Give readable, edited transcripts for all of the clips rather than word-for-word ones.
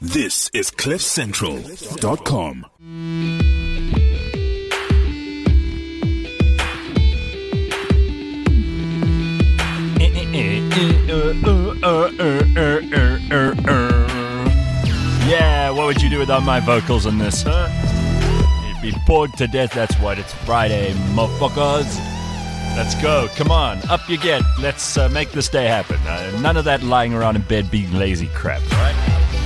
This is CliffCentral.com. Yeah, what would you do without my vocals on this, huh? You'd be bored to death, that's what. It's Friday, motherfuckers. Let's go, come on, up you get. Let's make this day happen. None of that lying around in bed being lazy crap, right?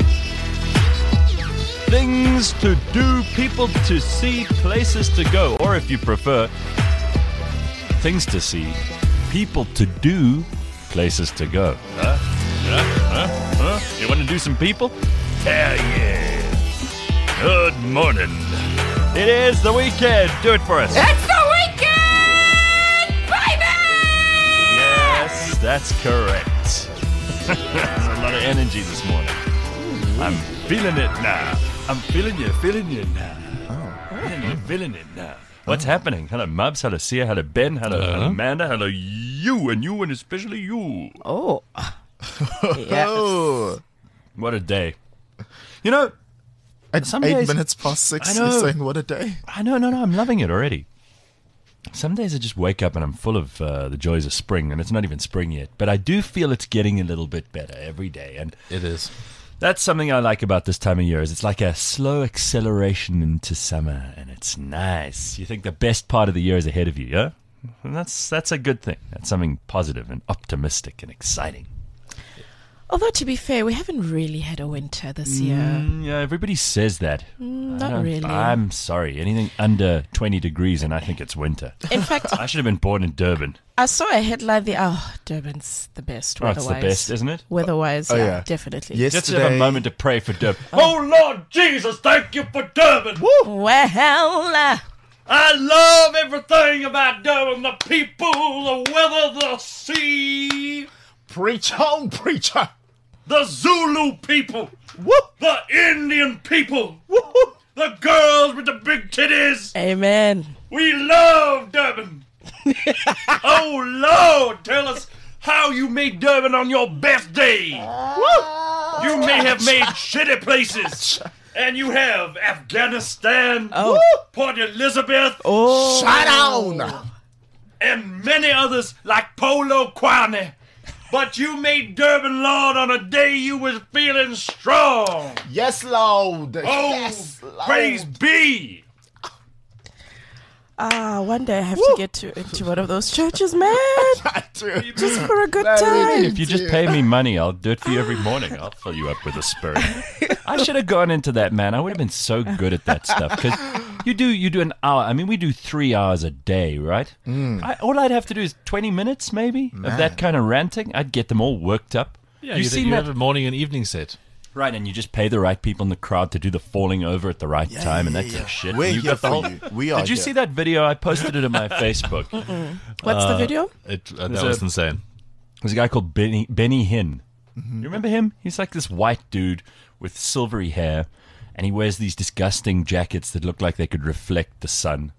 Things to do, people to see, places to go. Or if you prefer, things to see, people to do, places to go. Huh? You want to do some people? Hell yeah. Good morning. It is the weekend. Do it for us. It's the weekend, baby! Yes, that's correct. There's a lot of energy this morning. I'm feeling it now. I'm feeling you now. Feeling it now. What's happening? Hello, Mubs. Hello, Sia. Hello, Ben. Hello, Amanda. Hello, you, and especially you. Oh. Yes. What a day. You know, at some 8 days, minutes past 6, I know. you're saying, what a day. I know, I'm loving it already. Some days I just wake up and I'm full of the joys of spring, and it's not even spring yet. But I do feel it's getting a little bit better every day. And It is. that's something I like about this time of year. Is it's like a slow acceleration into summer, and it's nice. You think the best part of the year is ahead of you, yeah? And that's a good thing. That's something positive and optimistic and exciting. Although, to be fair, we haven't really had a winter this year. Yeah, everybody says that. Not really. I'm sorry. Anything under 20 degrees and I think it's winter. In fact, I should have been born in Durban. I saw a headline Durban's the best Oh, weather-wise. it's the best, isn't it? Weather-wise, yeah. definitely. Just have a moment to pray for Durban. Oh, Lord Jesus, thank you for Durban. Woo! Well, I love everything about Durban. The people, the weather, the sea. Preach home, preacher. The Zulu people. Whoop. The Indian people. The girls with the big titties. amen. We love Durban. Oh, Lord, tell us how you made Durban on your best day. You may have made shitty places. And you have Afghanistan, Port Elizabeth, Shut down. and many others like Polo Quane. But you made Durban, Lord, on a day you was feeling strong. Yes, Lord. Oh, Yes, Lord. praise be. One day I have to get into one of those churches, man. Just for a good time. If you just pay me money, I'll do it for you every morning. I'll fill you up with a spirit. I should have gone into that, man. I would have been so good at that stuff. Because you do an hour. I mean, we do 3 hours a day, right? All I'd have to do is 20 minutes, maybe, of that kind of ranting. I'd get them all worked up. Yeah, you have a morning and evening set. Right, and you just pay the right people in the crowd to do the falling over at the right time and that kind of shit. We're You here got the for whole- you. We are Did you here. see that video? I posted it on my Facebook. What's the video? That was insane. There's a guy called Benny Hinn. You remember him? He's like this white dude with silvery hair, and he wears these disgusting jackets that look like they could reflect the sun.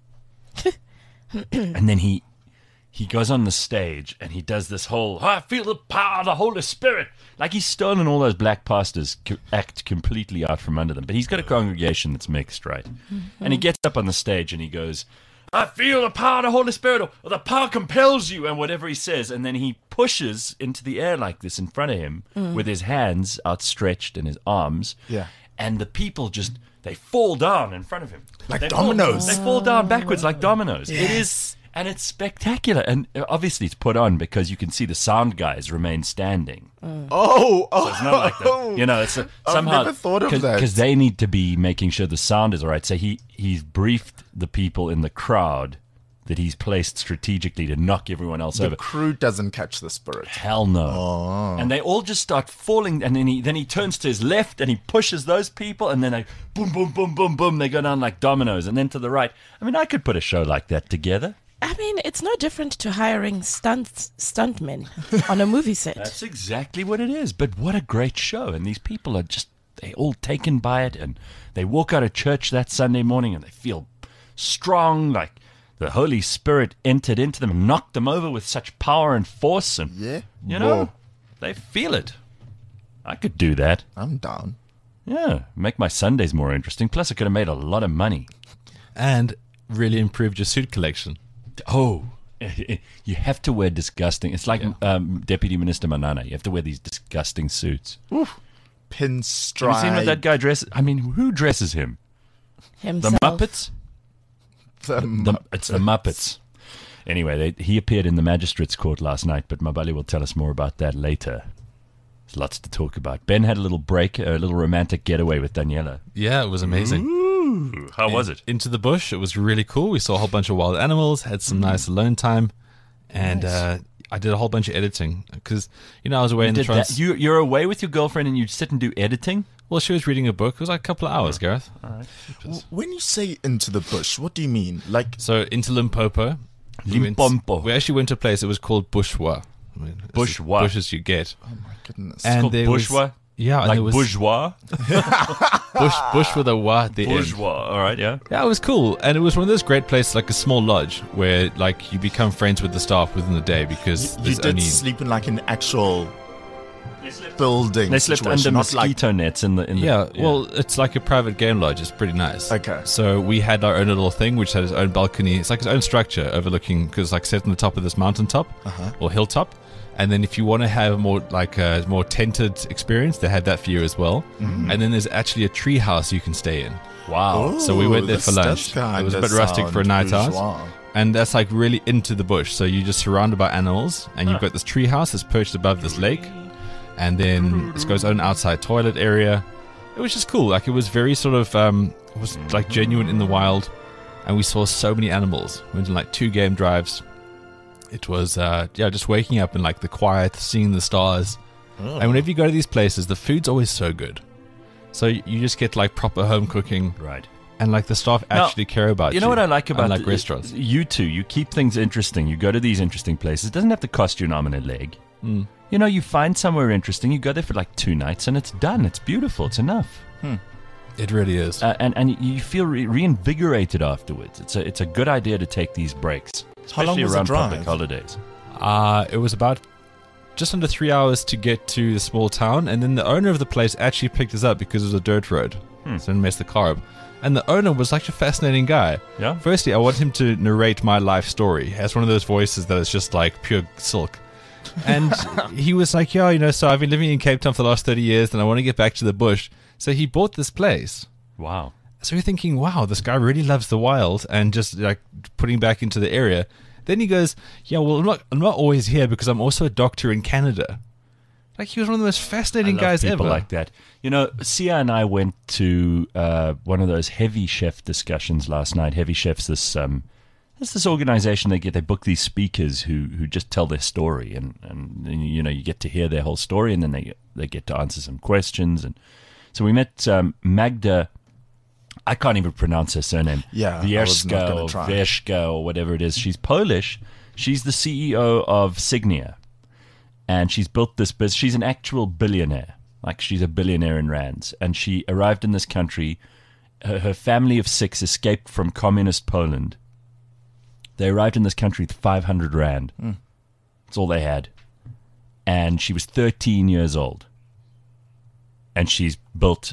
And then he goes on the stage and he does this whole, I feel the power of the Holy Spirit. Like he's stolen all those black pastors, act completely out from under them. But he's got a congregation that's mixed, right? And he gets up on the stage and he goes, I feel the power of the Holy Spirit, or the power compels you, and whatever he says. And then he pushes into the air like this in front of him with his hands outstretched and his arms. Yeah. And the people just, they fall down in front of him. Like They dominoes. They fall down backwards like dominoes. It is, and it's spectacular. And obviously it's put on because you can see the sound guys remain standing. Oh. It's not like that. You know, it's somehow never thought of that. because they need to be making sure the sound is all right. So he's briefed the people in the crowd that he's placed strategically to knock everyone else The over. crew doesn't catch the spirit. Hell no. Oh. And they all just start falling, and then he turns to his left and he pushes those people, and then they boom, boom, boom, boom, boom. They go down like dominoes, and then to the right. I mean, I could put a show like that together. I mean, it's no different to hiring stuntmen on a movie set. That's exactly what it is. But what a great show. And these people are just, they're all taken by it. And they walk out of church that Sunday morning and they feel strong, like the Holy Spirit entered into them and knocked them over with such power and force. And, Yeah. you know, they feel it. I could do that. I'm down. Yeah, make my Sundays more interesting. Plus, I could have made a lot of money. And really improved your suit collection. Oh, you have to wear disgusting. It's like Deputy Minister Manana. You have to wear these disgusting suits. Pinstripe. Have you seen what that guy dresses? I mean, who dresses him? Himself. The Muppets? It's the Muppets. Anyway, he appeared in the magistrate's court last night, but Mabali will tell us more about that later. There's lots to talk about. Ben had a little break, a little romantic getaway with Daniela. Yeah, it was amazing. Ooh, how was it? Into the bush. It was really cool. We saw a whole bunch of wild animals, had some nice alone time, and I did a whole bunch of editing because, I was away in the trance. You're away with your girlfriend and you sit and do editing? Well, she was reading a book. It was like a couple of hours, Gareth. All right. When you say into the bush, what do you mean? Like, So into Limpopo. Limpopo. We actually went to a place. It was called Bushwa. I mean, it's Bushwa. as bush as you get. oh my goodness. And Called there bourgeois? was, yeah, and Like there was bourgeois? bush with a wa at the end. Bourgeois. All right, yeah. Yeah, it was cool, and it was one of those great places, like a small lodge, where like you become friends with the staff within the day because you there's did only sleep in like an actual building. They slept situation, under not like mosquito nets in the. Well, it's like a private game lodge. It's pretty nice. Okay. So we had our own little thing, which had its own balcony. It's like its own structure overlooking, because it's like set on the top of this mountaintop or hilltop. And then if you want to have a more tented experience, they had that for you as well. Mm-hmm. And then there's actually a tree house you can stay in. Wow. So we went there this for does lunch. It was a kinda bit rustic for a sound night out. bourgeois. And that's like really into the bush. So you're just surrounded by animals, and you've got this tree house that's perched above this lake. And then it's got its own outside toilet area. It was just cool. Like, it was very sort of, it was like genuine in the wild. And we saw so many animals. We went on like 2 game drives. It was, just waking up in like the quiet, seeing the stars. And whenever you go to these places, the food's always so good. So you just get like proper home cooking. Right. And like the staff actually care about you. You know what I like about unlike restaurants? You two, you keep things interesting. You go to these interesting places. It doesn't have to cost you an arm and a leg. You find somewhere interesting. You go there for like 2 nights and it's done. It's beautiful. It's enough. It really is. And you feel reinvigorated afterwards. It's a good idea to take these breaks, How long especially was the around drive? public holidays. It was about just under 3 hours to get to the small town, and then the owner of the place actually picked us up because it was a dirt road, so it didn't mess the car up. And the owner was like a fascinating guy. Yeah? Firstly, I want him to narrate my life story. He has one of those voices that is just like pure silk. And he was like, so I've been living in Cape Town for the last 30 years, and I want to get back to the bush. So he bought this place. Wow. So you're thinking, wow, this guy really loves the wild and just like putting back into the area. Then he goes, I'm not always here because I'm also a doctor in Canada. Like, he was one of the most fascinating guys people ever. like that. Sia and I went to one of those Heavy Chef discussions last night. Heavy Chef's this organization they book these speakers who just tell their story, and you get to hear their whole story, and then they get to answer some questions. And so we met Magda. I can't even pronounce her surname. Yeah, I was not Wierska gonna or try. Wierska or whatever it is. She's Polish. She's the CEO of Signia. And she's built this business. She's an actual billionaire. Like, she's a billionaire in rands. And she arrived in this country. Her family of 6 escaped from communist Poland. They arrived in this country with 500 rand. That's all they had. And she was 13 years old. And she's built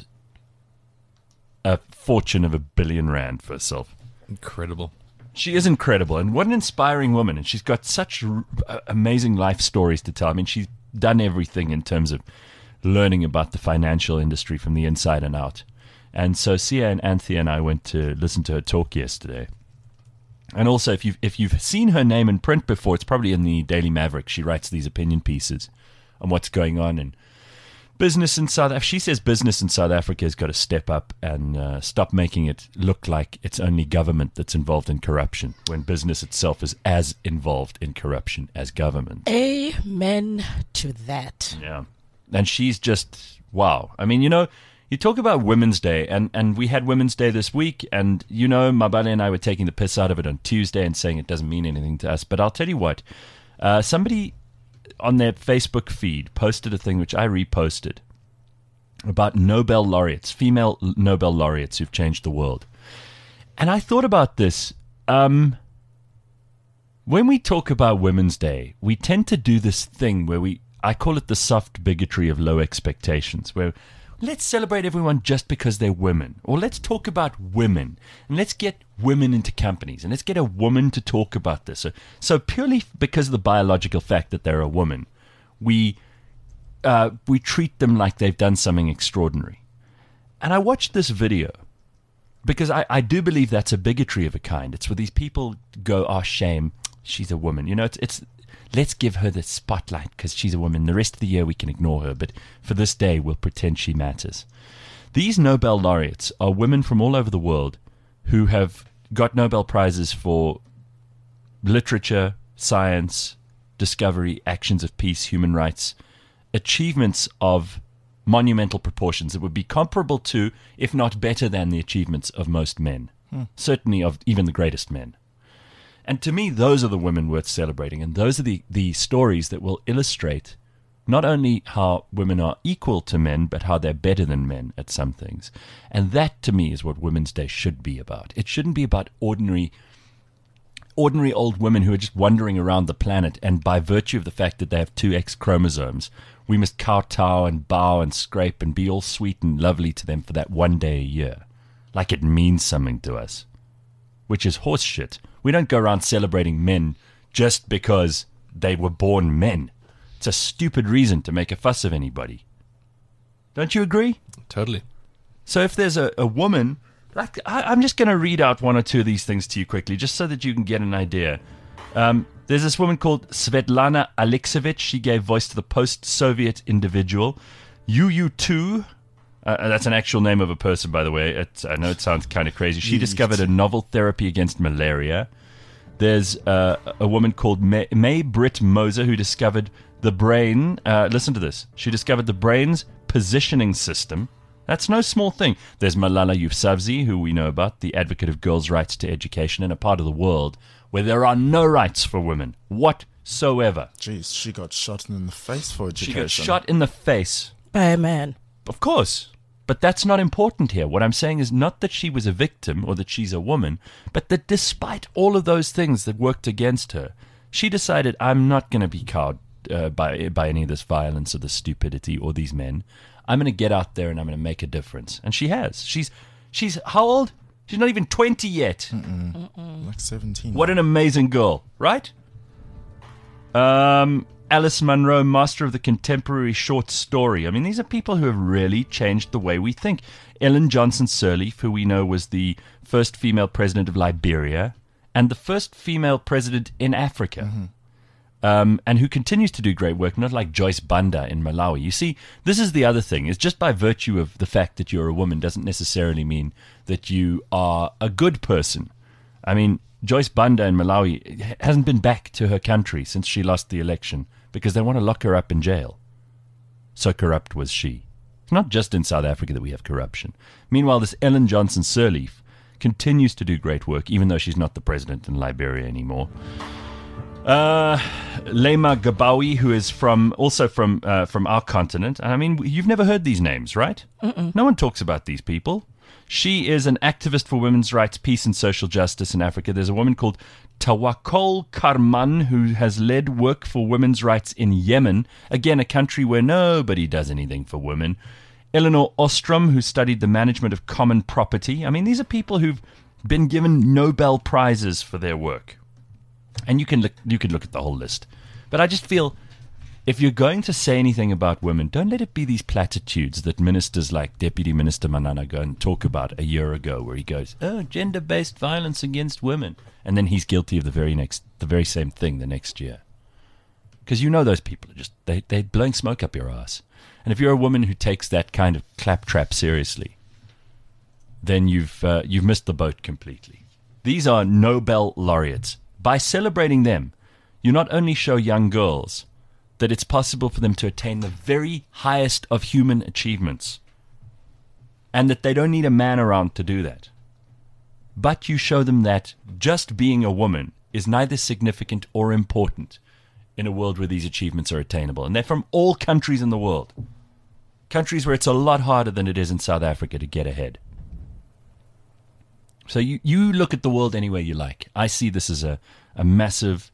a fortune of R1 billion for herself. Incredible. She is incredible, and what an inspiring woman. And she's got such amazing life stories to tell. I mean, she's done everything in terms of learning about the financial industry from the inside and out. And so Sia and Anthea and I went to listen to her talk yesterday. And also, if you've seen her name in print before, it's probably in the Daily Maverick. She writes these opinion pieces on what's going on in business in South Africa. She says business in South Africa has got to step up and stop making it look like it's only government that's involved in corruption, when business itself is as involved in corruption as government. Amen to that. Yeah. And she's just, wow. I mean, you talk about Women's Day, and we had Women's Day this week, and Mabale and I were taking the piss out of it on Tuesday and saying it doesn't mean anything to us. But I'll tell you what, somebody on their Facebook feed posted a thing which I reposted about Nobel laureates, female Nobel laureates who've changed the world. And I thought about this. When we talk about Women's Day, we tend to do this thing where I call it the soft bigotry of low expectations, where let's celebrate everyone just because they're women. Or let's talk about women. And let's get women into companies. And let's get a woman to talk about this. So purely because of the biological fact that they're a woman, we treat them like they've done something extraordinary. And I watched this video because I do believe that's a bigotry of a kind. It's where these people go, oh, shame, she's a woman. It's let's give her the spotlight because she's a woman. The rest of the year we can ignore her, but for this day we'll pretend she matters. These Nobel laureates are women from all over the world who have got Nobel Prizes for literature, science, discovery, actions of peace, human rights, achievements of monumental proportions that would be comparable to, if not better than, the achievements of most men, certainly of even the greatest men. And to me, those are the women worth celebrating, and those are the stories that will illustrate not only how women are equal to men, but how they're better than men at some things. And that, to me, is what Women's Day should be about. It shouldn't be about ordinary old women who are just wandering around the planet, and by virtue of the fact that they have 2 X chromosomes, we must kowtow and bow and scrape and be all sweet and lovely to them for that one day a year, like it means something to us, which is horse shit. We don't go around celebrating men just because they were born men. It's a stupid reason to make a fuss of anybody. Don't you agree? Totally. So if there's a woman, like I'm just going to read out 1 or 2 of these things to you quickly, just so that you can get an idea. There's this woman called Svetlana Alexievich. She gave voice to the post-Soviet individual. UU2, that's an actual name of a person, by the way. I know it sounds kind of crazy. She discovered a novel therapy against malaria. There's a woman called May Britt Moser who discovered the brain. Listen to this. She discovered the brain's positioning system. That's no small thing. There's Malala Yousafzai, who we know about, the advocate of girls' rights to education in a part of the world where there are no rights for women whatsoever. Jeez, she got shot in the face for education. She got shot in the face. By a man. Of course. But that's not important here. What I'm saying is not that she was a victim or that she's a woman, but that despite all of those things that worked against her, she decided, I'm not going to be cowed by any of this violence or this stupidity or these men. I'm going to get out there and I'm going to make a difference. And she has. She's how old? She's not even 20 yet. Like 17. What an amazing girl, right? Alice Munro, master of the contemporary short story. I mean, these are people who have really changed the way we think. Ellen Johnson Sirleaf, who we know was the first female president of Liberia and the first female president in Africa. And who continues to do great work, not like Joyce Banda in Malawi. You see, this is the other thing, is just by virtue of the fact that you're a woman doesn't necessarily mean that you are a good person. I mean, Joyce Banda in Malawi hasn't been back to her country since she lost the election because they want to lock her up in jail. So corrupt was she. It's not just in South Africa that we have corruption. Meanwhile, this Ellen Johnson Sirleaf continues to do great work, even though she's not the president in Liberia anymore. Lema Gabawi, who is also from our continent. I mean, you've never heard these names, right? No one talks about these people. She is an activist for women's rights, peace, and social justice in Africa. There's a woman called Tawakkol Karman who has led work for women's rights in Yemen, again, a country where nobody does anything for women. Eleanor Ostrom, who studied the management of common property. I mean, these are people who've been given Nobel Prizes for their work. And you can look at the whole list. But I just feel if you're going to say anything about women, don't let it be these platitudes that ministers like Deputy Minister Manana go and talk about a year ago, where he goes, "Oh, gender-based violence against women," and then he's guilty of the very same thing the next year. Because you know those people are just they're blowing smoke up your ass. And if you're a woman who takes that kind of claptrap seriously, then you've missed the boat completely. These are Nobel laureates. By celebrating them, you not only show young girls that it's possible for them to attain the very highest of human achievements, and that they don't need a man around to do that, but you show them that just being a woman is neither significant or important in a world where these achievements are attainable. And they're from all countries in the world. Countries where it's a lot harder than it is in South Africa to get ahead. So you look at the world any way you like. I see this as a massive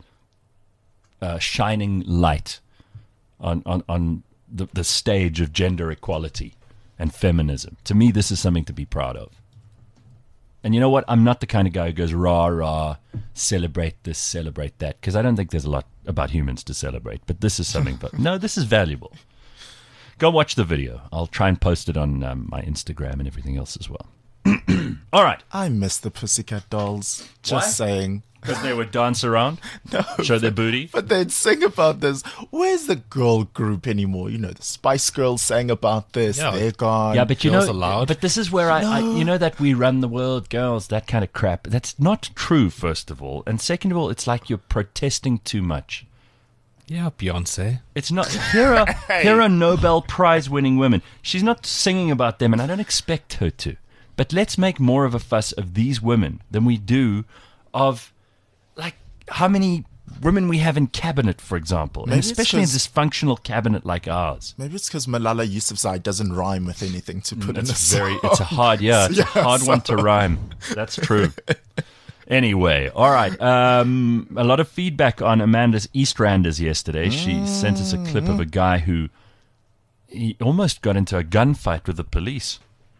shining light on the stage of gender equality and feminism. To me, this is something to be proud of. And you know what? I'm not the kind of guy who goes, rah, rah, celebrate this, celebrate that, because I don't think there's a lot about humans to celebrate. But this is something, no, this is valuable. Go watch the video. I'll try and post it on my Instagram and everything else as well. All right. I miss the Pussycat Dolls. Just Why? saying. Because they would dance around, show their booty. But they'd sing about this. Where's the girl group anymore? You know, the Spice Girls sang about this. Yeah. They're gone. Yeah, but you Girls know, allowed. but this is where I you know that we run the world, girls, that kind of crap. That's not true, first of all. And second of all, it's like you're protesting too much. Yeah, Beyonce. It's not. Here are Nobel Prize winning women. She's not singing about them, and I don't expect her to. But let's make more of a fuss of these women than we do of, like, how many women we have in cabinet, for example. And Maybe it's especially in a 'cause- dysfunctional cabinet like ours. Maybe it's because Malala Yousafzai doesn't rhyme with anything to put in a song. It's a hard, it's a hard one to rhyme. That's true. Anyway, all right. A lot of feedback on Amanda's Eastranders yesterday. She sent us a clip of a guy who he almost got into a gunfight with the police.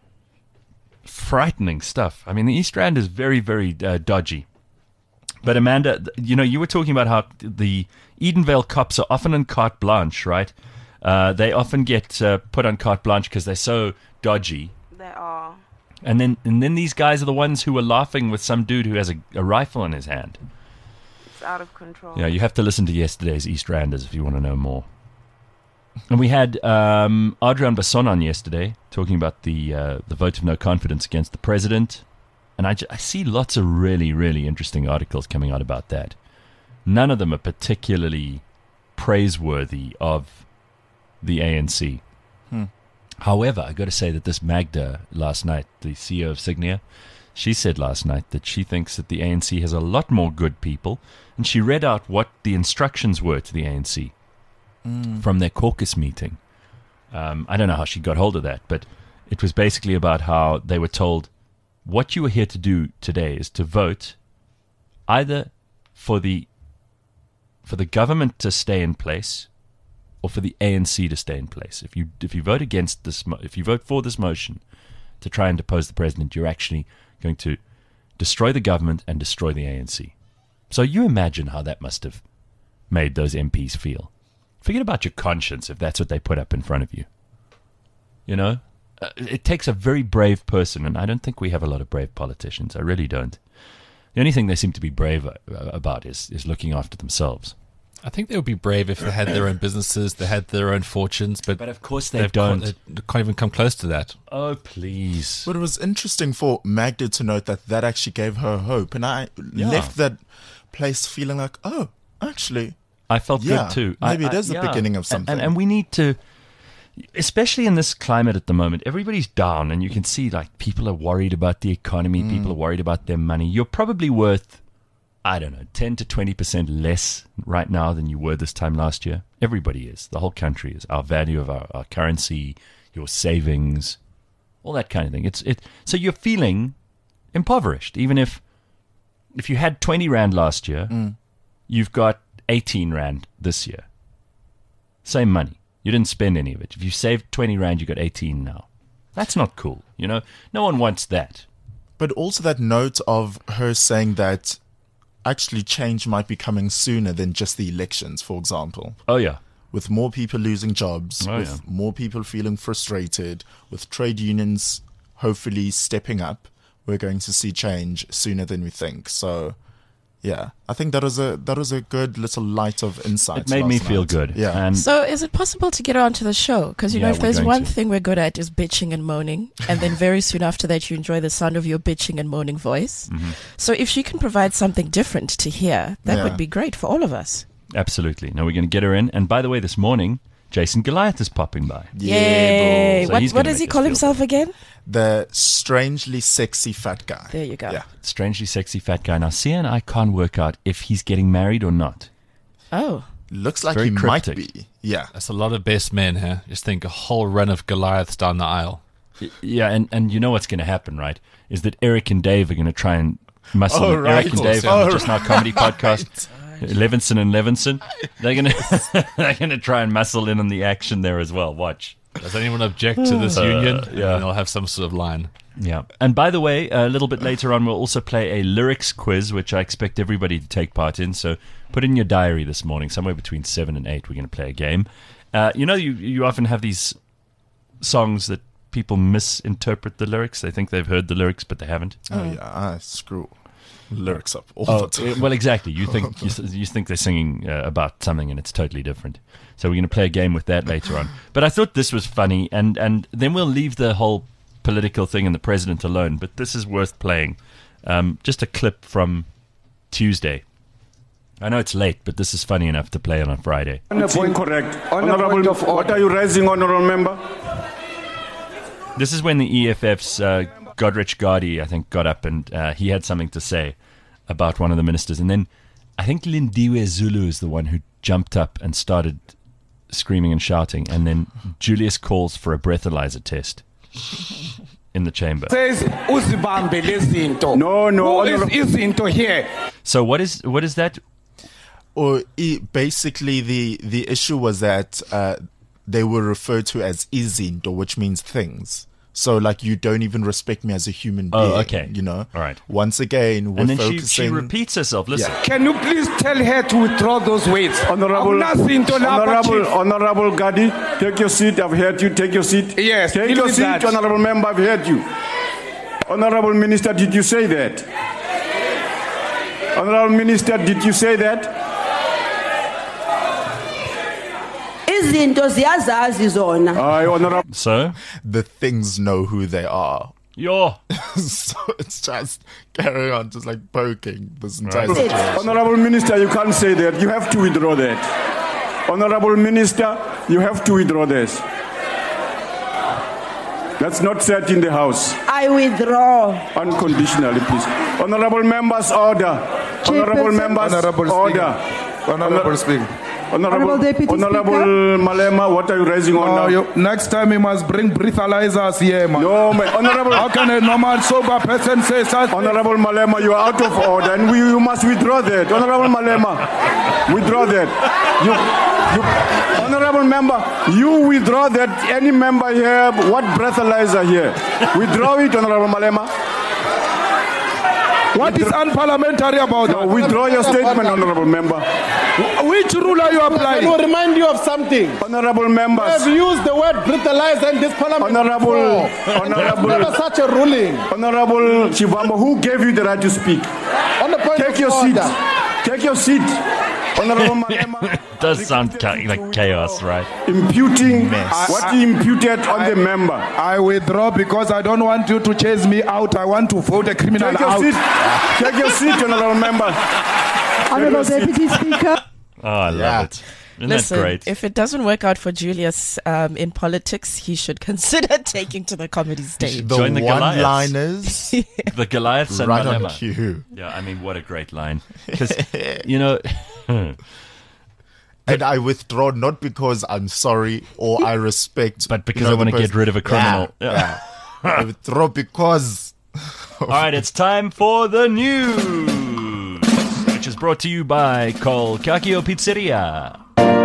Frightening stuff. I mean, the Eastrand is very, very dodgy. But Amanda, you know, you were talking about how the Edenvale cops are often on carte blanche, right? They often get put on carte blanche because they're so dodgy. They are. And then these guys are the ones who are laughing with some dude who has a rifle in his hand. It's out of control. Yeah, you have to listen to yesterday's Eastranders if you want to know more. And we had Adrian Basson on yesterday talking about the vote of no confidence against the president. And I see lots of really, really interesting articles coming out about that. None of them are particularly praiseworthy of the ANC. However, I got to say that this Magda last night, the CEO of Signia, she said last night that she thinks that the ANC has a lot more good people. And she read out what the instructions were to the ANC from their caucus meeting. I don't know how she got hold of that, but it was basically about how they were told, what you are here to do today is to vote either for the government to stay in place or for the ANC to stay in place. If you vote against this, if you vote for this motion to try and depose the president, you're actually going to destroy the government and destroy the ANC. So you imagine how that must have made those MPs feel. Forget about your conscience if that's what they put up in front of you. You know? It takes a very brave person, and I don't think we have a lot of brave politicians. I really don't. The only thing they seem to be brave about is looking after themselves. I think they would be brave if they had their own businesses, they had their own fortunes, but of course they don't. They can't even come close to that. Oh, please. But it was interesting for Magda to note that actually gave her hope. And I left that place feeling like, oh, actually, I felt yeah, good too. maybe it is the beginning of something. And we need to, especially in this climate at the moment, everybody's down, and you can see like people are worried about the economy, people are worried about their money. You're probably worth, I don't know, 10 to 20% less right now than you were this time last year. Everybody is. The whole country is. Our value of our currency, your savings, all that kind of thing. So you're feeling impoverished. Even if you had 20 Rand last year, you've got 18 Rand this year. Same money. You didn't spend any of it. If you saved 20 Rand, you got 18 now. That's not cool. You know, no one wants that. But also that note of her saying that actually change might be coming sooner than just the elections, for example. Oh, yeah. With more people losing jobs, Oh, with yeah. more people feeling frustrated, with trade unions hopefully stepping up, we're going to see change sooner than we think. So, yeah, I think that was a good little light of insight. It made me last feel night. good. Yeah. And So is it possible to get her onto the show? Because, you know, Yeah, if we're there's going one to. thing we're good at is bitching and moaning, and then very soon after that you enjoy the sound of your bitching and moaning voice. Mm-hmm. So if she can provide something different to hear, that Yeah. would be great for all of us. absolutely. Now we're going to get her in. And by the way, this morning, Jason Goliath is popping by. Yay! So he's What gonna does he make us call feel himself again? The strangely sexy fat guy. There you go. Yeah. Strangely sexy fat guy. Now, Sia and I can't work out if he's getting married or not. Oh. Looks like Very he cryptic. might be. Yeah. That's a lot of best men here. Just think a whole run of Goliaths down the aisle. Yeah, and you know what's going to happen, right? Is that Eric and Dave are going to try and muscle Oh, in. right. Eric and Dave Oh, from the Just Now Comedy Podcast. Levinson and Levinson. They're going to try and muscle in on the action there as well. Watch. Does anyone object to this union? yeah. And they'll have some sort of line. Yeah. And by the way, a little bit later on, we'll also play a lyrics quiz, which I expect everybody to take part in. So put in your diary this morning, somewhere between 7 and 8, we're going to play a game. You often have these songs that people misinterpret the lyrics. They think they've heard the lyrics, but they haven't. Oh, yeah. I screw lyrics up all the time. Well, exactly. You think you think they're singing about something, and it's totally different. So we're going to play a game with that later on. But I thought this was funny, and then we'll leave the whole political thing and the president alone. But this is worth playing. Just a clip from Tuesday. I know it's late, but this is funny enough to play on a Friday. On the point correct. Honorable, what are you raising, honorable member? This is when the EFF's Godrich Gardie, I think, got up and he had something to say about one of the ministers. And then I think Lindiwe Zulu is the one who jumped up and started screaming and shouting. And then Julius calls for a breathalyzer test in the chamber. Says uzibambe lezinto. No. Who is izinto here? So what is that? Or basically, the issue was that they were referred to as izinto, which means things. So, like, you don't even respect me as a human being. Oh, okay. You know? All right. Once again, we're And then focusing... she repeats herself. Listen. Yeah. Can you please tell her to withdraw those words? Honorable Gadi, take your seat. I've heard you. Take your seat. Yes. Take your seat, that. Honorable member. I've heard you. Honorable Minister, did you say that? Honorable Minister, did you say that? Izinto ziyazazi zona. Honorable. So? The things know who they are. Yo. So it's just carry on, just like poking this entire situation. Honorable Minister, you can't say that. You have to withdraw that. Honorable Minister, you have to withdraw this. That's not said in the House. I withdraw. Unconditionally, please. Honorable members, order. Honorable members, order. Honorable Speaker. Honorable Malema, what are you raising on now? Next time you must bring breathalyzers here, man. No, man. Honorable. How can a normal sober person say such? Honorable Malema, you are out of order, and you must withdraw that. Honorable Malema, withdraw that. Honorable member, you withdraw that. Any member here, what breathalyzer here? Withdraw it, Honorable Malema. What is unparliamentary about that? Withdraw your statement, Honorable member. Which rule are you applying? I will remind you of something. Honorable members. We have used the word breathalyzer in this parliament. Honorable. Never such a ruling. Honorable Chivambo, who gave you the right to speak? On the point Take of your order. seat. Take your seat. Honorable Malema. Does sound like chaos, right? Imputing Mess. what he imputed on the member. I withdraw because I don't want you to chase me out. I want to vote a criminal Take your out. seat. Take your seat, Honorable member. Honorable Deputy Speaker. Oh, I love it. Isn't Listen, that great? if it doesn't work out for Julius in politics, he should consider taking to the comedy stage. The Join the Goliaths. one-liners The Goliaths and right on Malema. cue. Yeah, I mean, what a great line. Because, you know... And I withdraw not because I'm sorry or I respect, But because I want to get rid of a criminal. Yeah. I withdraw because. All right, it's time for the news, which is brought to you by Kolkakio Pizzeria.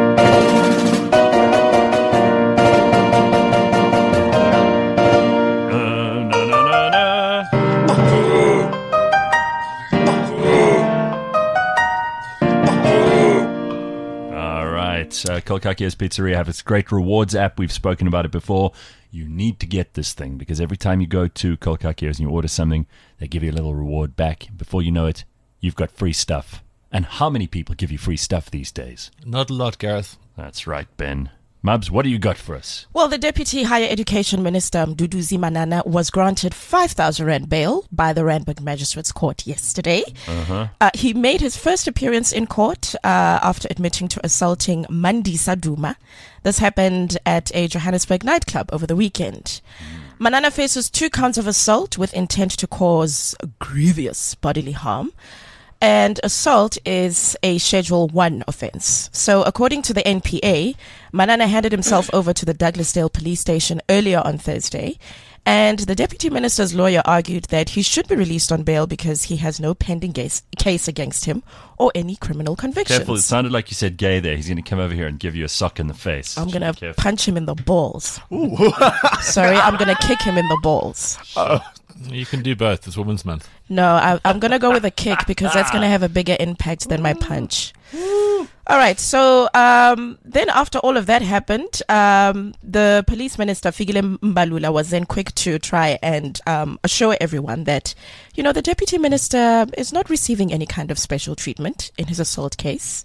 Kolkakio's Pizzeria have its great rewards app. We've spoken about it before. You need to get this thing because every time you go to Kolkakio's and you order something, they give you a little reward back. Before you know it, you've got free stuff. And how many people give you free stuff these days? Not a lot, Gareth. That's right, Ben. Mubs, what do you got for us? Well, the Deputy Higher Education Minister, Mduduzi Manana, was granted 5,000 Rand bail by the Randburg Magistrates Court yesterday. He made his first appearance in court after admitting to assaulting Mandisa Duma. This happened at a Johannesburg nightclub over the weekend. Manana faces 2 counts of assault with intent to cause grievous bodily harm. And assault is a Schedule 1 offence. So according to the NPA, Manana handed himself over to the Douglasdale police station earlier on Thursday. And the deputy minister's lawyer argued that he should be released on bail because he has no pending case against him or any criminal convictions. Careful, it sounded like you said gay there. He's going to come over here and give you a sock in the face. I'm going to punch him in the balls. Sorry, I'm going to kick him in the balls. You can do both. It's Women's Month. No, I'm going to go with a kick because that's going to have a bigger impact than my punch. All right. So then after all of that happened, the police minister, Fikile Mbalula, was then quick to try and assure everyone that, the deputy minister is not receiving any kind of special treatment in his assault case.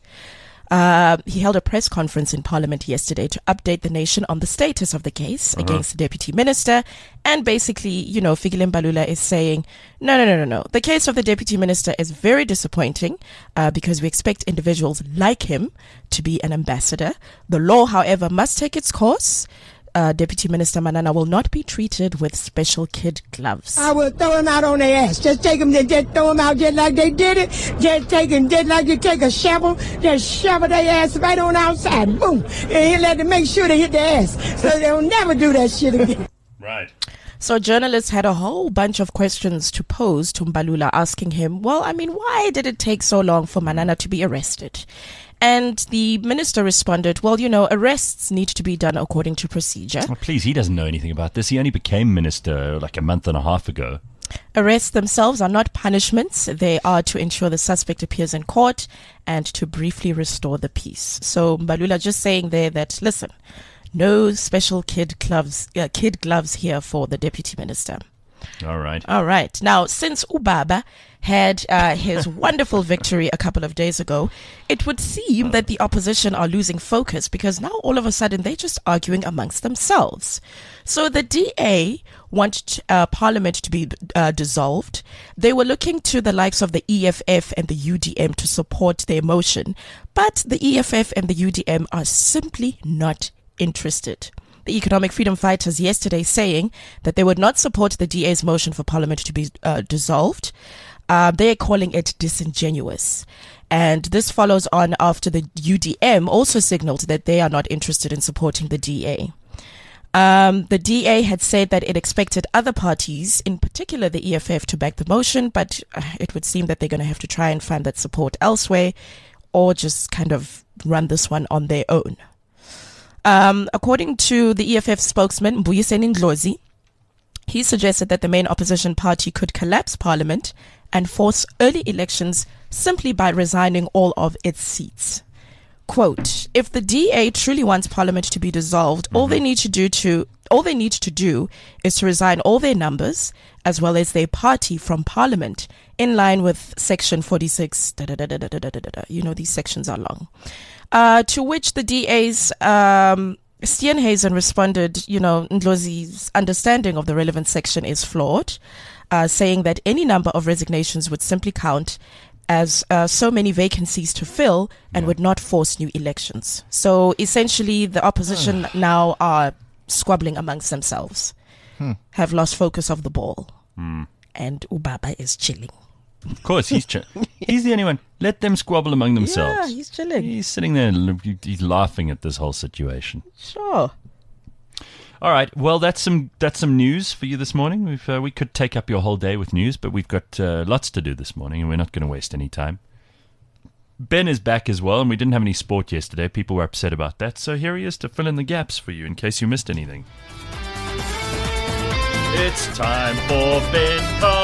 He held a press conference in Parliament yesterday to update the nation on the status of the case against the deputy minister. And basically, Fikile Mbalula is saying, no. The case of the deputy minister is very disappointing because we expect individuals like him to be an ambassador. The law, however, must take its course. Deputy Minister Manana will not be treated with special kid gloves. I will throw him out on their ass. Just take him, just throw him out just like they did it. Just take him, just like you take a shovel, just shovel their ass right on outside. Boom. And let them make sure they hit their ass. So they'll never do that shit again. Right. So journalists had a whole bunch of questions to pose to Mbalula, asking him, why did it take so long for Manana to be arrested? And the minister responded, arrests need to be done according to procedure. Oh, please, he doesn't know anything about this. He only became minister like a month and a half ago. Arrests themselves are not punishments. They are to ensure the suspect appears in court and to briefly restore the peace. So Mbalula just saying there that, listen, no special kid gloves here for the deputy minister. All right. Now, since Ubaba had his wonderful victory a couple of days ago, it would seem that the opposition are losing focus because now all of a sudden they're just arguing amongst themselves. So the DA want Parliament to be dissolved. They were looking to the likes of the EFF and the UDM to support their motion, but the EFF and the UDM are simply not interested. The Economic Freedom Fighters yesterday saying that they would not support the DA's motion for Parliament to be dissolved. They're calling it disingenuous. And this follows on after the UDM also signaled that they are not interested in supporting the DA. The DA had said that it expected other parties, in particular the EFF, to back the motion, but it would seem that they're going to have to try and find that support elsewhere or just kind of run this one on their own. According to the EFF spokesman, Mbuyiseni Ndlozi, he suggested that the main opposition party could collapse Parliament and force early elections simply by resigning all of its seats. Quote, if the DA truly wants Parliament to be dissolved, all they need to do is to resign all their numbers as well as their party from Parliament in line with Section 46. These sections are long. To which the DA's Steenhuisen responded, Ndlozi's understanding of the relevant section is flawed, saying that any number of resignations would simply count as so many vacancies to fill and would not force new elections. So essentially the opposition now are squabbling amongst themselves, have lost focus of the ball, and Ubaba is chilling. Of course, he's he's the only one. Let them squabble among themselves. Yeah, he's chilling. He's sitting there, he's laughing at this whole situation. Sure. All right. Well, that's some news for you this morning. We could take up your whole day with news, but we've got lots to do this morning, and we're not going to waste any time. Ben is back as well, and we didn't have any sport yesterday. People were upset about that, so here he is to fill in the gaps for you in case you missed anything. It's time for Ben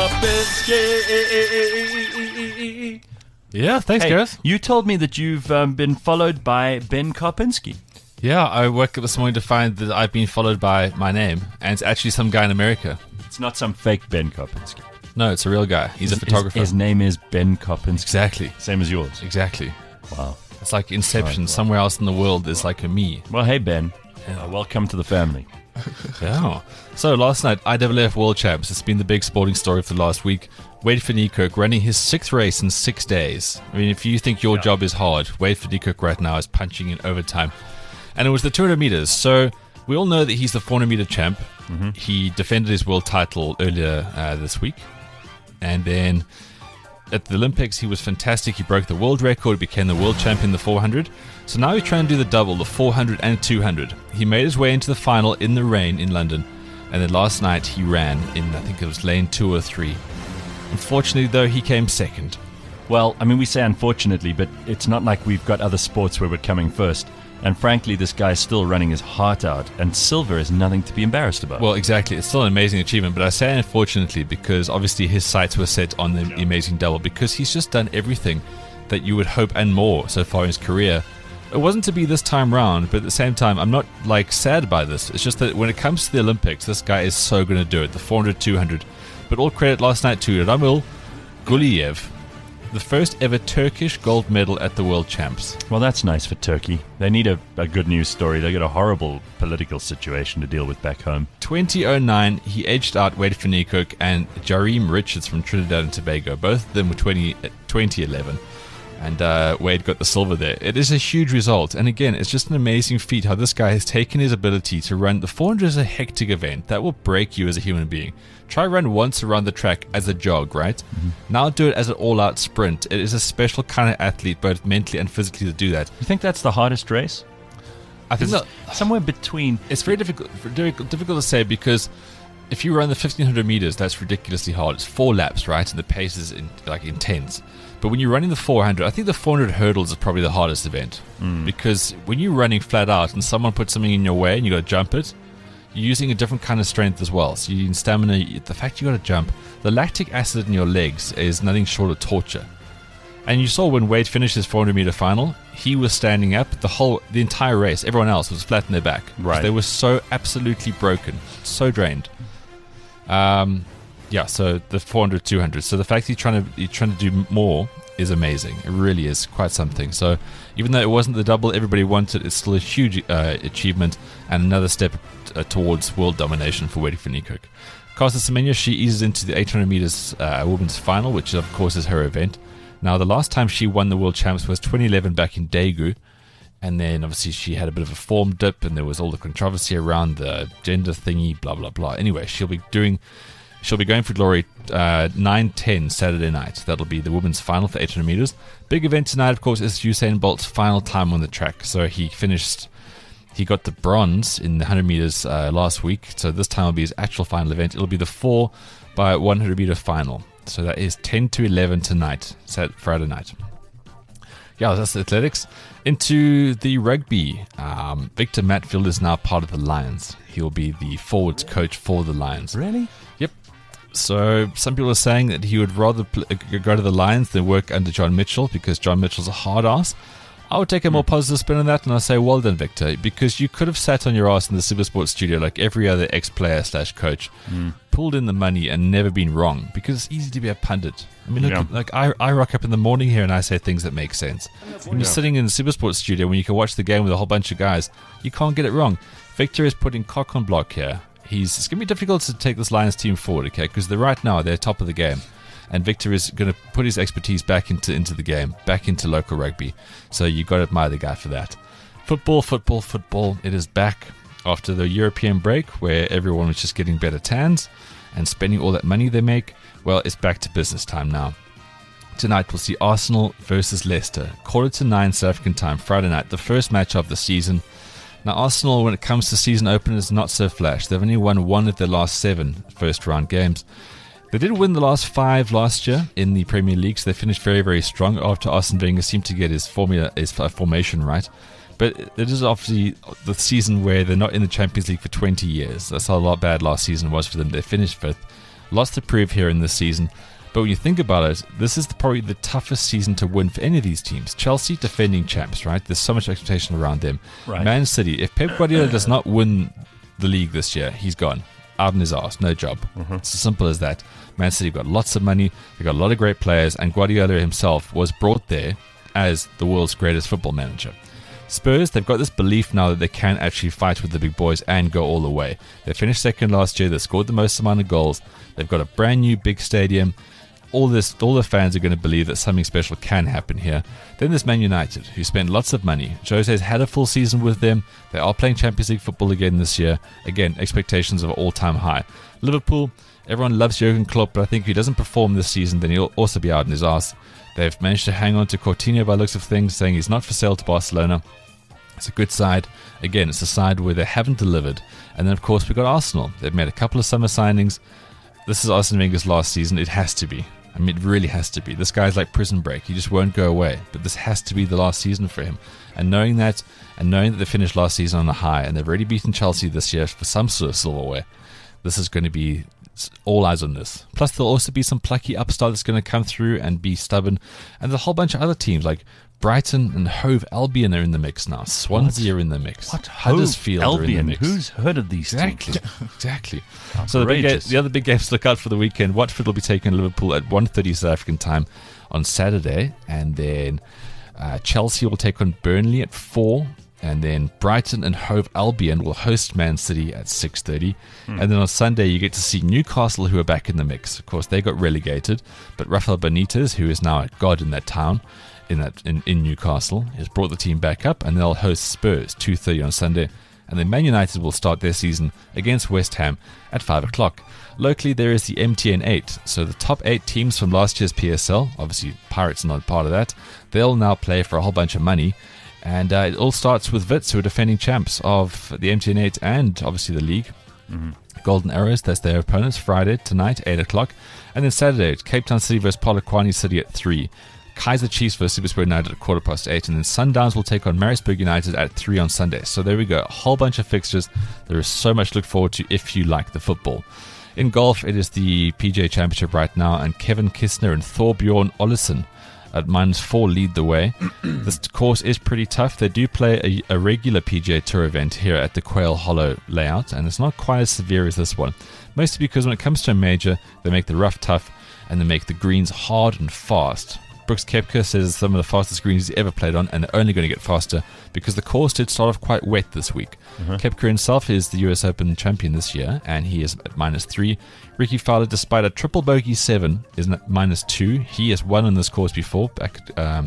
Kopinski. Yeah, thanks, Gareth. You told me that you've been followed by Ben Kopinski. Yeah, I woke up this morning to find that I've been followed by my name, and it's actually some guy in America. It's not some fake Ben Kopinski. No, it's a real guy. He's a photographer. His name is Ben Kopinski. Exactly. Same as yours. Exactly. Wow. It's like Inception. Right. Somewhere else in the world there's like a me. Well, hey, Ben. Welcome to the family. Yeah. So last night, IAAF World Champs. It's been the big sporting story for the last week. Wade van Niekerk running his 6th race in 6 days. I mean, if you think your job is hard, Wade van Niekerk right now is punching in overtime. And it was the 200 meters. So we all know that he's the 400 meter champ. Mm-hmm. He defended his world title earlier this week. And then at the Olympics, he was fantastic. He broke the world record, became the world champion in the 400. So now he's trying to do the double, the 400 and 200. He made his way into the final in the rain in London. And then last night he ran in, I think it was lane 2 or 3. Unfortunately, though, he came second. Well, I mean, we say unfortunately, but it's not like we've got other sports where we're coming first. And frankly, this guy's still running his heart out, and silver is nothing to be embarrassed about. Well, exactly. It's still an amazing achievement, but I say unfortunately because obviously his sights were set on the amazing double, because he's just done everything that you would hope and more so far in his career. It wasn't to be this time round, but at the same time, I'm not sad by this. It's just that when it comes to the Olympics, this guy is so going to do it. The 400, 200. But all credit last night to Ramil Guliev, the first ever Turkish gold medal at the World Champs. Well, that's nice for Turkey. They need a good news story. They got a horrible political situation to deal with back home. 2009, he edged out Wade van Niekerk and Jareem Richards from Trinidad and Tobago. Both of them were 2011. And Wade got the silver there. It is a huge result. And again, it's just an amazing feat how this guy has taken his ability to run. The 400 is a hectic event that will break you as a human being. Try run once around the track as a jog, right? Mm-hmm. Now do it as an all-out sprint. It is a special kind of athlete, both mentally and physically, to do that. You think that's the hardest race? I think that somewhere between. It's very difficult to say, because if you run the 1500 meters, that's ridiculously hard. It's 4 laps, right? And the pace is intense. But when you're running the 400, I think the 400 hurdles is probably the hardest event. Because when you're running flat out and someone puts something in your way and you got to jump it, you're using a different kind of strength as well. So you in stamina, the fact you got to jump, the lactic acid in your legs is nothing short of torture. And you saw when Wade finished his 400 meter final, he was standing up the entire race. Everyone else was flat on their back. Right. They were so absolutely broken, so drained. Yeah, so the 400, 200. So the fact he's trying to do more is amazing. It really is quite something. So even though it wasn't the double everybody wanted, it's still a huge achievement and another step towards world domination for Wade van Niekerk. Caster Semenya, she eases into the 800 meters women's final, which of course is her event. Now, the last time she won the world champs was 2011 back in Daegu. And then obviously she had a bit of a form dip and there was all the controversy around the gender thingy, blah, blah, blah. Anyway, she'll be going for glory 9-10 Saturday night. That'll be the women's final for 800 meters. Big event tonight, of course, is Usain Bolt's final time on the track. So he got the bronze in the 100 meters last week. So this time will be his actual final event. It'll be the 4 by 100 meter final. So that is 10 to 11 tonight, Friday night. Yeah, that's the athletics. Into the rugby. Victor Matfield is now part of the Lions. He'll be the forwards coach for the Lions. Really? Yep. So some people are saying that he would rather go to the Lions than work under John Mitchell, because John Mitchell's a hard ass. I would take a more positive spin on that, and I say, well done, Victor, because you could have sat on your ass in the Supersport studio like every other ex-player / coach, pulled in the money and never been wrong, because it's easy to be a pundit. I mean, look, I rock up in the morning here and I say things that make sense. When you're sitting in the Supersport studio, when you can watch the game with a whole bunch of guys, you can't get it wrong. Victor is putting cock on block here. It's going to be difficult to take this Lions team forward, okay, because right now they're top of the game. And Victor is going to put his expertise back into the game, back into local rugby. So you got to admire the guy for that. Football. It is back after the European break where everyone was just getting better tans and spending all that money they make. Well, it's back to business time now. Tonight we'll see Arsenal versus Leicester. 9:15 South African time, Friday night. The first match of the season. Now, Arsenal, when it comes to season openers, not so flash. They've only won 1 of their last 7 first-round games. They did win the last 5 last year in the Premier League, so they finished very, very strong after Arsene Wenger seemed to get his formation right. But it is obviously the season where they're not in the Champions League for 20 years. That's how bad last season was for them. They finished 5th. Lots to prove here in this season. But when you think about it, this is probably the toughest season to win for any of these teams. Chelsea, defending champs, right? There's so much expectation around them. Right. Man City, if Pep Guardiola does not win the league this year, he's gone. Out in his arse, no job. It's as simple as that. Man City got lots of money, they got a lot of great players, and Guardiola himself was brought there as the world's greatest football manager. Spurs, they've got this belief now that they can actually fight with the big boys and go all the way. They finished second last year, they scored the most amount of goals, they've got a brand new big stadium. All the fans are going to believe that something special can happen here. Then there's Man United, who spent lots of money. Jose's had a full season with them. They are playing Champions League football again this year. Again, expectations are all-time high. Liverpool, everyone loves Jurgen Klopp, but I think if he doesn't perform this season, then he'll also be out in his arse. They've managed to hang on to Coutinho by looks of things, saying he's not for sale to Barcelona. It's a good side. Again, it's a side where they haven't delivered. And then, of course, we've got Arsenal. They've made a couple of summer signings. This is Arsene Wenger's last season. It has to be. I mean, it really has to be. This guy's like Prison Break. He just won't go away. But this has to be the last season for him. And knowing that they finished last season on a high, and they've already beaten Chelsea this year for some sort of silverware, this is going to be all eyes on this. Plus, there'll also be some plucky upstart that's going to come through and be stubborn. And there's a whole bunch of other teams like Brighton and Hove Albion are in the mix now. Swansea are in the mix. What? Huddersfield are in the mix. Who's heard of these teams? Exactly. So the other big games to look out for the weekend. Watford will be taking Liverpool at 1:30 South African time on Saturday. And then Chelsea will take on Burnley at 4. And then Brighton and Hove Albion will host Man City at 6:30. And then on Sunday, you get to see Newcastle, who are back in the mix. Of course, they got relegated. But Rafael Benitez, who is now a god in that town, in Newcastle, has brought the team back up, and they'll host Spurs 2:30 on Sunday. And then Man United will start their season against West Ham at 5 o'clock. Locally, there is the MTN 8. So the top 8 teams from last year's PSL, obviously Pirates are not part of that, they'll now play for a whole bunch of money. And it all starts with Wits, who are defending champs of the MTN 8 and obviously the league. Golden Arrows, that's their opponents, Friday tonight, 8 o'clock. And then Saturday, Cape Town City versus Polokwane City at 3. Kaizer Chiefs versus Supersport United at 8:15. And then Sundowns will take on Maritzburg United at 3 on Sunday. So there we go, a whole bunch of fixtures. There is so much to look forward to if you like the football. In golf, it is the PGA Championship right now, and Kevin Kisner and Thorbjorn Olesen at -4 lead the way. This course is pretty tough. They do play a regular PGA Tour event here at the Quail Hollow layout, and it's not quite as severe as this one. Mostly because when it comes to a major, they make the rough tough and they make the greens hard and fast. Brooks Koepka says some of the fastest greens he's ever played on, and they're only going to get faster because the course did start off quite wet this week. Koepka himself is the US Open champion this year, and he is at -3. Ricky Fowler, despite a triple bogey 7, is at -2. He has won on this course before, back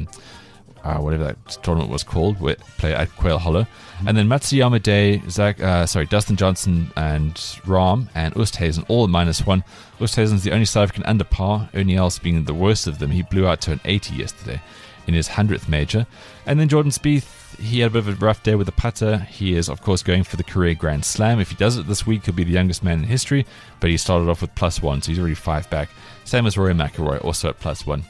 whatever that tournament was called, play at Quail Hollow. And then Matsuyama Day, Dustin Johnson and Rahm and Oosthuizen all at -1. Oosthuizen's the only South African under par, only else being the worst of them. He blew out to an 80 yesterday in his 100th major. And then Jordan Spieth, he had a bit of a rough day with the putter. He is, of course, going for the career Grand Slam. If he does it this week, he'll be the youngest man in history, but he started off with +1, so he's already 5 back. Same as Rory McIlroy, also at +1.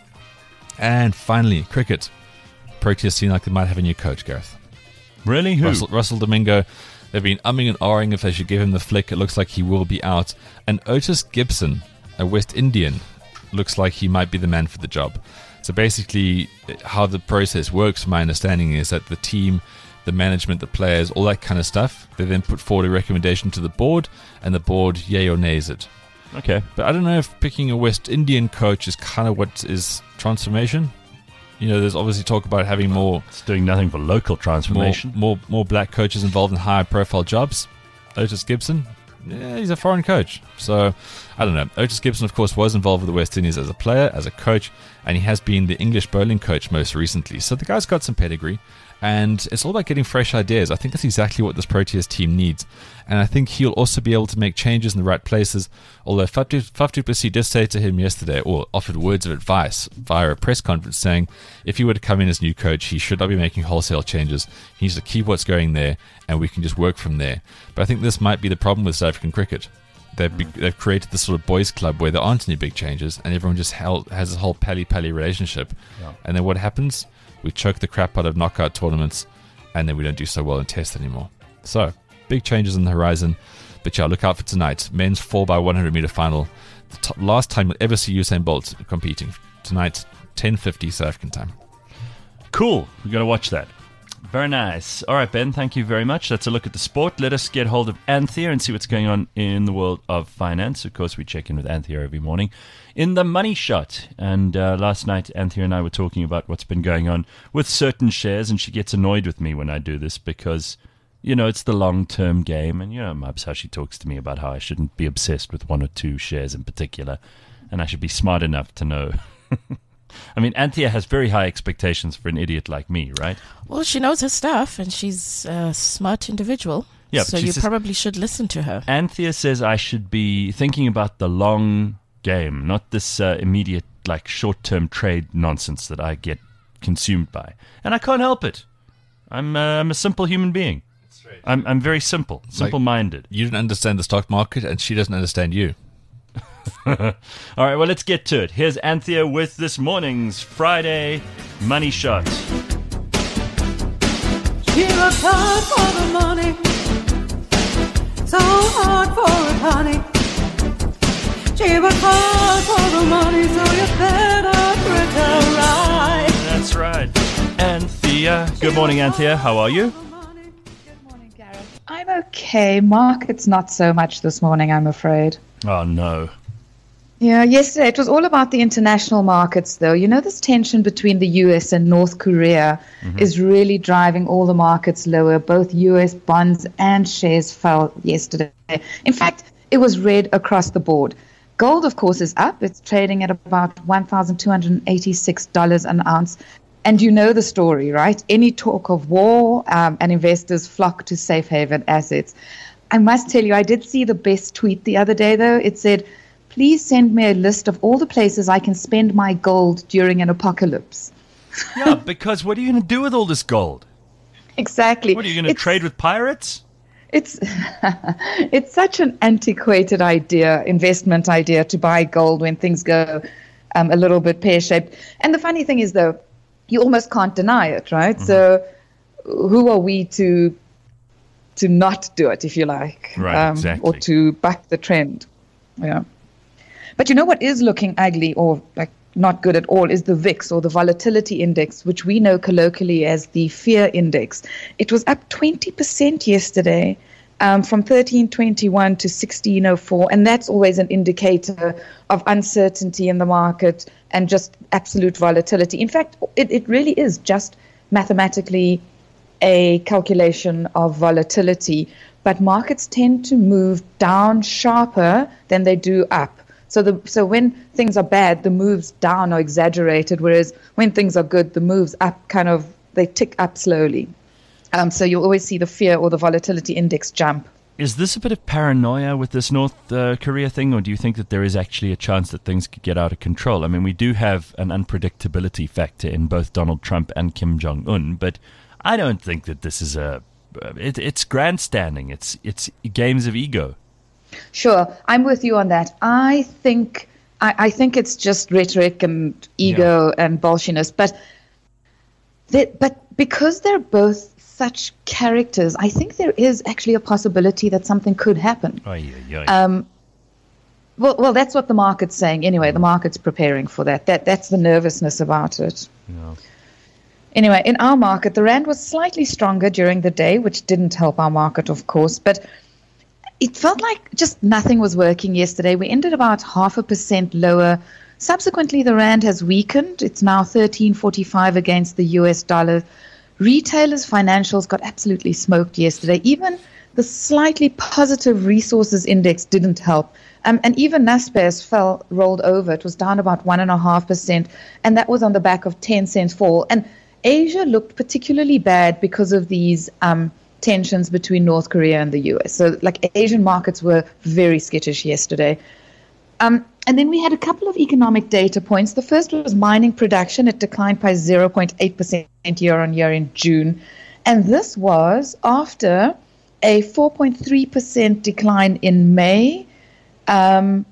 And finally, cricket. Proteas seem like they might have a new coach, Gareth. Really? Who? Russell Domingo. They've been umming and ahhing if they should give him the flick. It looks like he will be out. And Otis Gibson, a West Indian, looks like he might be the man for the job. So basically, how the process works, my understanding is that the team, the management, the players, all that kind of stuff, they then put forward a recommendation to the board, and the board yay or nays it. Okay. But I don't know if picking a West Indian coach is kind of what is transformation. You know, there's obviously talk about having more... It's doing nothing for local transformation. More black coaches involved in higher profile jobs. Otis Gibson, yeah, he's a foreign coach. So, I don't know. Otis Gibson, of course, was involved with the West Indies as a player, as a coach, and he has been the English bowling coach most recently. So the guy's got some pedigree, and it's all about getting fresh ideas. I think that's exactly what this Proteas team needs. And I think he'll also be able to make changes in the right places. Although Faf du Plessis did say to him yesterday, or offered words of advice via a press conference, saying if he were to come in as new coach, he should not be making wholesale changes. He needs to keep what's going there, and we can just work from there. But I think this might be the problem with South African cricket. They've created this sort of boys' club where there aren't any big changes, and everyone just has this whole pally-pally relationship. Yeah. And then what happens? We choke the crap out of knockout tournaments, and then we don't do so well in tests anymore. So, big changes on the horizon. But yeah, look out for tonight. Men's 4x100 meter final. The last time you'll ever see Usain Bolt competing. Tonight, 10:50 South African time. Cool. We're going to watch that. Very nice. All right, Ben, thank you very much. That's a look at the sport. Let us get hold of Anthea and see what's going on in the world of finance. Of course, we check in with Anthea every morning in the Money Shot. And last night, Anthea and I were talking about what's been going on with certain shares, and she gets annoyed with me when I do this because, you know, it's the long-term game. And, you know, Mubs, how she talks to me about how I shouldn't be obsessed with one or two shares in particular, and I should be smart enough to know... I mean, Anthea has very high expectations for an idiot like me, right? Well, she knows her stuff, and she's a smart individual. Yeah, so you probably should listen to her. Anthea says I should be thinking about the long game, not this immediate, like, short-term trade nonsense that I get consumed by. And I can't help it. I'm a simple human being. I'm very simple-minded. You don't understand the stock market, and she doesn't understand you. All right, well, let's get to it. Here's Anthea with this morning's Friday Money Shot. She worked hard for the money, so hard for it, honey. She worked hard for the money, so you better treat her right. That's right. Anthea. Good morning, Anthea. How are you? I'm okay. Market's not so much this morning, I'm afraid. Oh, no. Yeah, yesterday it was all about the international markets, though. You know, this tension between the US and North Korea is really driving all the markets lower. Both US bonds and shares fell yesterday. In fact, it was red across the board. Gold, of course, is up. It's trading at about $1,286 an ounce. And you know the story, right? Any talk of war and investors flock to safe haven assets. I must tell you, I did see the best tweet the other day, though. It said, please send me a list of all the places I can spend my gold during an apocalypse. Yeah, because what are you going to do with all this gold? Exactly. What, are you going to trade with pirates? It's it's such an antiquated investment idea to buy gold when things go a little bit pear-shaped. And the funny thing is, though, you almost can't deny it, right? So who are we to not do it, if you like? Right, exactly. Or to buck the trend. Yeah. But you know what is looking ugly or like not good at all is the VIX, or the volatility index, which we know colloquially as the fear index. It was up 20% yesterday, from 1321 to 1604, and that's always an indicator of uncertainty in the market and just absolute volatility. In fact, it really is just mathematically a calculation of volatility, but markets tend to move down sharper than they do up. So when things are bad, the moves down are exaggerated, whereas when things are good, the moves up they tick up slowly. So you always see the fear or the volatility index jump. Is this a bit of paranoia with this North Korea thing, or do you think that there is actually a chance that things could get out of control? I mean, we do have an unpredictability factor in both Donald Trump and Kim Jong-un, but I don't think that this is it's grandstanding. It's games of ego. Sure, I'm with you on that. I think it's just rhetoric and ego and bullshiness, but because they're both such characters, I think there is actually a possibility that something could happen. Well, that's what the market's saying anyway. The market's preparing for that. That's the nervousness about it. Yeah. Anyway, in our market, the rand was slightly stronger during the day, which didn't help our market, of course, but it felt like just nothing was working yesterday. We ended about 0.5% lower. Subsequently, the rand has weakened. It's now 13.45 against the US dollar. Retailers' financials got absolutely smoked yesterday. Even the slightly positive resources index didn't help. And even Naspers rolled over. It was down about 1.5%, and that was on the back of 10 cents fall. And Asia looked particularly bad because of these tensions between North Korea and the US. So like Asian markets were very skittish yesterday. And then we had a couple of economic data points. The first was mining production. It declined by 0.8% year on year in June. And this was after a 4.3% decline in May, and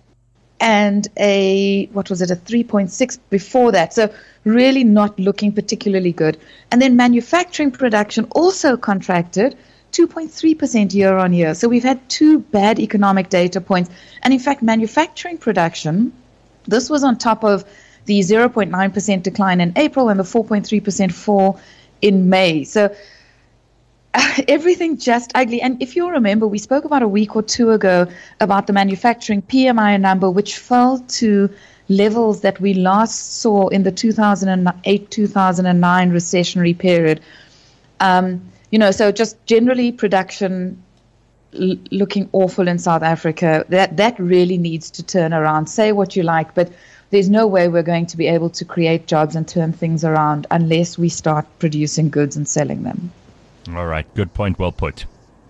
a 3.6 before that. So really not looking particularly good. And then manufacturing production also contracted 2.3% year on year. So we've had two bad economic data points. And in fact, manufacturing production, this was on top of the 0.9% decline in April and the 4.3% fall in May. So everything just ugly. And if you'll remember, we spoke about a week or two ago about the manufacturing PMI number, which fell to levels that we last saw in the 2008-2009 recessionary period. So just generally production looking awful in South Africa. That really needs to turn around. Say what you like, but there's no way we're going to be able to create jobs and turn things around unless we start producing goods and selling them. All right. Good point. Well put.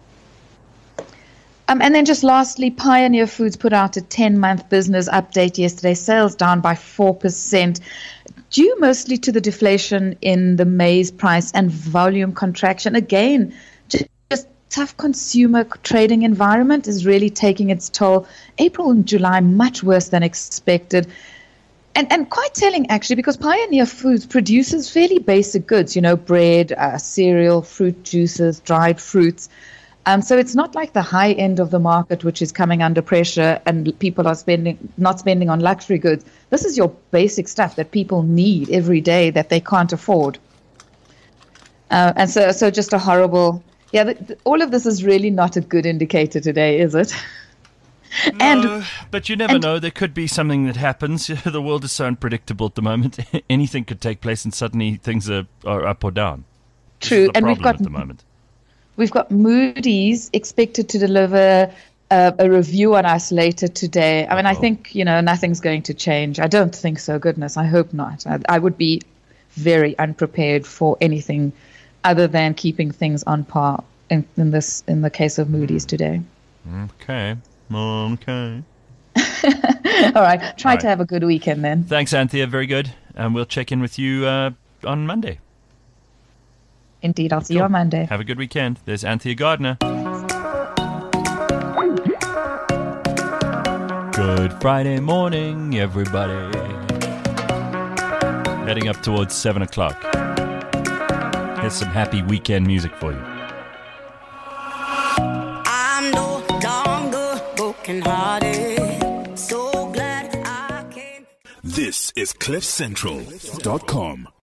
And then just lastly, Pioneer Foods put out a 10-month business update yesterday. Sales down by 4%. due mostly to the deflation in the maize price and volume contraction. Again, just tough consumer trading environment is really taking its toll. April and July, much worse than expected. And quite telling, actually, because Pioneer Foods produces fairly basic goods, bread, cereal, fruit juices, dried fruits. So it's not like the high end of the market, which is coming under pressure and people are not spending on luxury goods. This is your basic stuff that people need every day that they can't afford. And so just a horrible... Yeah, all of this is really not a good indicator today, is it? No, but you never know. There could be something that happens. The world is so unpredictable at the moment. Anything could take place, and suddenly things are up or down. True, and at the moment. We've got Moody's expected to deliver a review on us later today. I mean, I think nothing's going to change. I don't think so. Goodness, I hope not. I would be very unprepared for anything other than keeping things on par in the case of Moody's today. Okay. All right. Try to have a good weekend then. Thanks, Anthea. Very good. And we'll check in with you on Monday. Indeed. I'll see you on Monday. Have a good weekend. There's Anthea Gardner. Good Friday morning, everybody. Heading up towards 7 o'clock. Here's some happy weekend music for you. I'm no longer broken-hearted. So glad I came. This is CliffCentral.com.